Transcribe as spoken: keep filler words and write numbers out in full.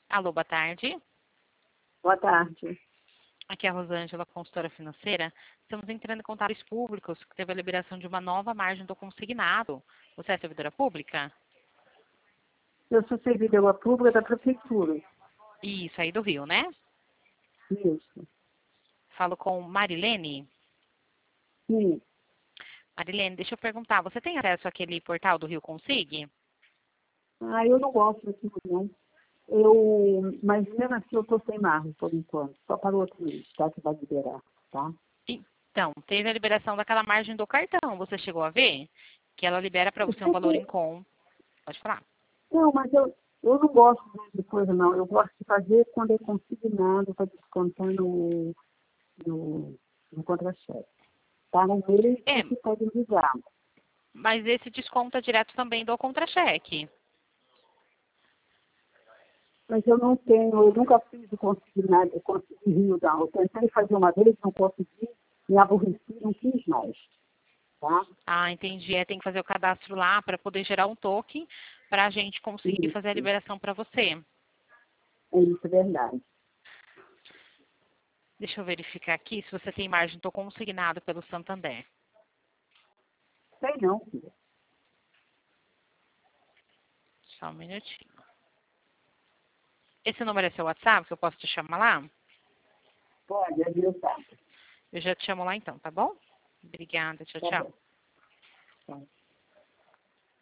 Alô, boa tarde. Boa tarde. Aqui é a Rosângela, consultora financeira. Estamos entrando em contatos públicos que teve a liberação de uma nova margem do consignado. Você é servidora pública? Eu sou servidora pública da prefeitura. Isso, aí do Rio, né? Isso. Falo com Marilene. Sim. Marilene, deixa eu perguntar, você tem acesso àquele portal do Rio Consig? Ah, eu não gosto daquilo, não. Eu, mas mesmo assim eu estou sem margem por enquanto. Só para o outro mês, tá? Que vai liberar, tá? Então, teve a liberação daquela margem do cartão. Você chegou a ver? Que ela libera para Eu você um sei valor em que... com. Pode falar. Não, mas eu, eu não gosto de coisa, não. Eu gosto de fazer quando é consignado para descontar no, no, no contra-cheque. Tá? No mês É, você pode ligar. mas esse desconto é direto também do contra-cheque. Mas eu não tenho, eu nunca fiz o consignado, eu consegui Rio, não. Eu tentei fazer uma vez, não consegui, me aborreci, não quis mais, tá? Ah, entendi. É, tem que fazer o cadastro lá para poder gerar um token para a gente conseguir fazer a Isso, liberação para você. é isso, é verdade. Deixa eu verificar aqui se você tem margem do consignado pelo Santander. Sei não, filha. Só um minutinho. Esse número é seu WhatsApp, que eu posso te chamar lá? Pode, adiantar. Eu já te chamo lá então, tá bom? Obrigada, tchau, Tá tchau. bom. Tá.